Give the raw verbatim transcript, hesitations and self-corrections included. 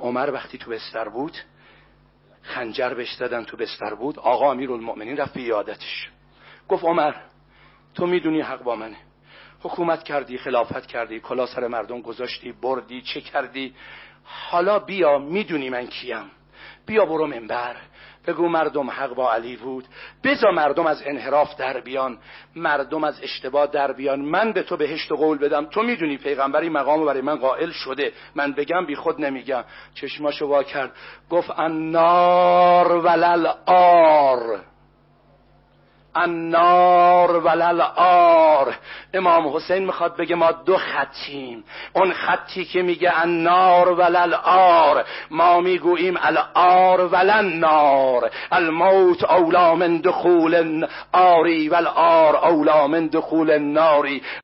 عمر وقتی تو بستر بود، خنجر بهش زدن، تو بستر بود، آقا امیرالمؤمنین رفت به عیادتش، گفت عمر تو میدونی حق با منه، حکومت کردی، خلافت کردی، کلا سر مردم گذاشتی، بردی، چه کردی، حالا بیا میدونی من کیم، بیا برو منبر بگو مردم حق با علی بود، بذار مردم از انحراف در بیان، مردم از اشتباه در بیان، من به تو بهشت و قول بدم، تو میدونی پیغمبری مقامو برای من قائل شده، من بگم بی خود نمیگم. چشماشو وا کرد گفت النار ولل آر، النار ولل آر. امام حسین میخواد بگه ما دو خطیم، اون خطی که میگه النار ولل آر، ما میگوییم الار ولن نار، الموت اولا من دخول آری والآر اولا من دخول ناری.